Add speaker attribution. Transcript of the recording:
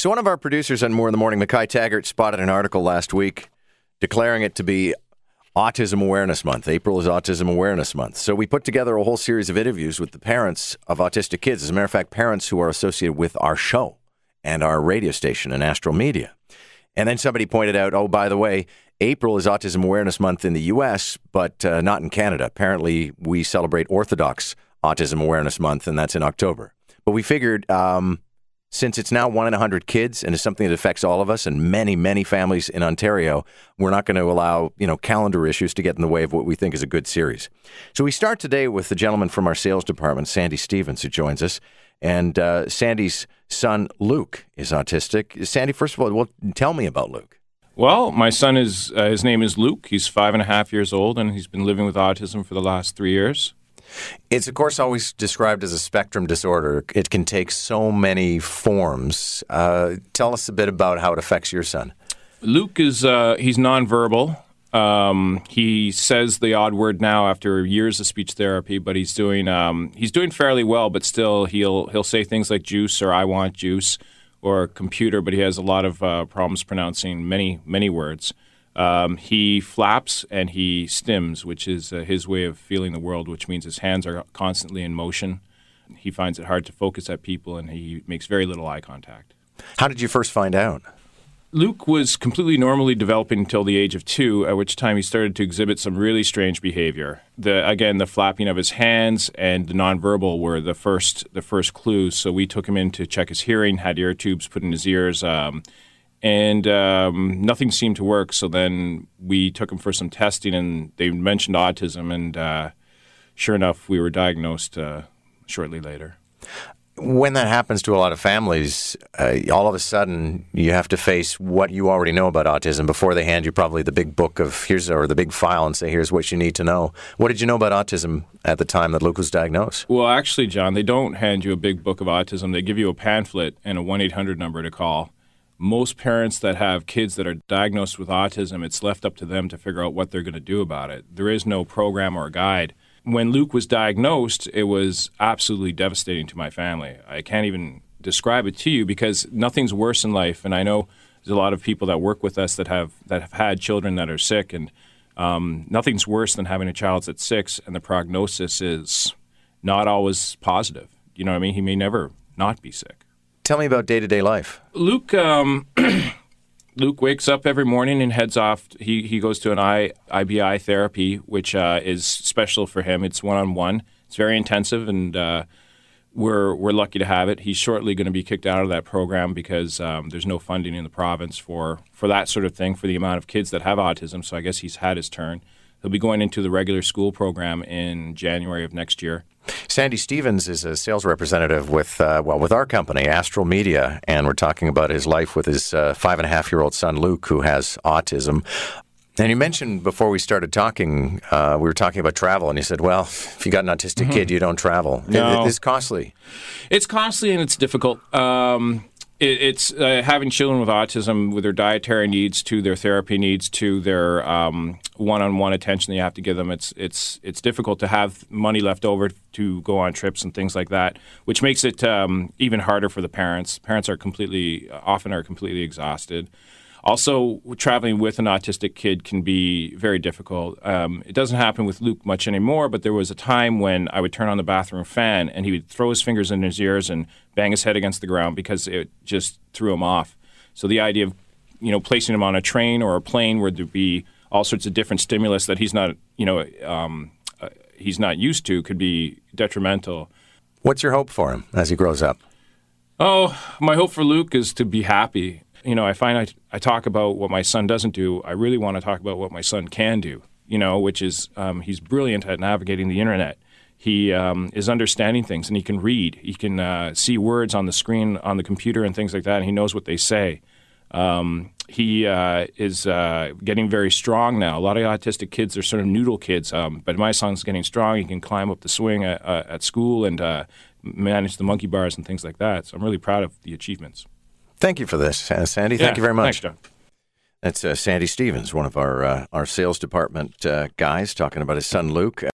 Speaker 1: So one of our producers on More in the Morning, Mackay Taggart, spotted an article last week declaring it to be Autism Awareness Month. April is Autism Awareness Month. So we put together a whole series of interviews with the parents of autistic kids. As a matter of fact, parents who are associated with our show and our radio station and Astral Media. And then somebody pointed out, oh, by the way, April is Autism Awareness Month in the U.S., but not in Canada. Apparently, we celebrate Orthodox Autism Awareness Month, and that's in October. But we figured since it's now 1 in 100 kids and it's something that affects all of us and many, many families in Ontario, we're not going to allow, calendar issues to get in the way of what we think is a good series. So we start today with the gentleman from our sales department, Sandy Stevens, who joins us. And Sandy's son, Luke, is autistic. Sandy, first of all, tell me about Luke.
Speaker 2: Well, my son his name is Luke. He's 5.5 years old, and he's been living with autism for the last 3 years.
Speaker 1: It's, of course, always described as a spectrum disorder. It can take so many forms. Tell us a bit about how it affects your son.
Speaker 2: Luke is he's nonverbal. He says the odd word now after years of speech therapy, but he's doing fairly well. But still, he'll say things like juice or I want juice or computer. But he has a lot of problems pronouncing many words. He flaps and he stims, which is his way of feeling the world, which means his hands are constantly in motion. He finds it hard to focus at people, and he makes very little eye contact.
Speaker 1: How did you first find out?
Speaker 2: Luke was completely normally developing until the age of 2, at which time he started to exhibit some really strange behavior. The flapping of his hands and the nonverbal were the first clues. So we took him in to check his hearing, had ear tubes put in his ears, and nothing seemed to work. So then we took him for some testing, and they mentioned autism, and sure enough, we were diagnosed shortly later.
Speaker 1: When that happens to a lot of families, all of a sudden you have to face what you already know about autism before they hand you probably the big book or the big file and say, here's what you need to know. What did you know about autism at the time that Luke was diagnosed?
Speaker 2: Well, actually, John, they don't hand you a big book of autism. They give you a pamphlet and a 1-800 number to call. Most parents that have kids that are diagnosed with autism, it's left up to them to figure out what they're going to do about it. There is no program or guide. When Luke was diagnosed, it was absolutely devastating to my family. I can't even describe it to you because nothing's worse in life. And I know there's a lot of people that work with us that have had children that are sick, and nothing's worse than having a child that's 6 and the prognosis is not always positive. You know what I mean? He may never not be sick.
Speaker 1: Tell me about day-to-day life.
Speaker 2: Luke wakes up every morning and heads off. He goes to an IBI therapy, which is special for him. It's one-on-one. It's very intensive, and we're lucky to have it. He's shortly going to be kicked out of that program because there's no funding in the province for that sort of thing, for the amount of kids that have autism. So I guess he's had his turn. He'll be going into the regular school program in January of next year.
Speaker 1: Sandy Stevens is a sales representative with our company, Astral Media, and we're talking about his life with his 5.5-year-old son, Luke, who has autism. And you mentioned before we started talking, we were talking about travel, and you said, well, if you got an autistic kid, you don't travel.
Speaker 2: No.
Speaker 1: It's costly. It's
Speaker 2: costly and it's difficult. It's having children with autism, with their dietary needs to their therapy needs to their one-on-one attention that you have to give them. It's difficult to have money left over to go on trips and things like that, which makes it even harder for the parents. Parents are often completely exhausted. Also, traveling with an autistic kid can be very difficult. It doesn't happen with Luke much anymore, but there was a time when I would turn on the bathroom fan and he would throw his fingers in his ears and bang his head against the ground because it just threw him off. So the idea of, placing him on a train or a plane where there'd be all sorts of different stimulus that he's not used to could be detrimental.
Speaker 1: What's your hope for him as he grows up?
Speaker 2: Oh, my hope for Luke is to be happy. I find I talk about what my son doesn't do. I really want to talk about what my son can do, which is he's brilliant at navigating the internet. He is understanding things, and he can read. He can see words on the screen on the computer and things like that, and he knows what they say. He is getting very strong now. A lot of autistic kids are sort of noodle kids, but my son's getting strong. He can climb up the swing at school and manage the monkey bars and things like that. So I'm really proud of the achievements.
Speaker 1: Thank you for this, Sandy. Thank you very much.
Speaker 2: Thanks, John.
Speaker 1: That's Sandy Stevens, one of our sales department guys, talking about his son, Luke.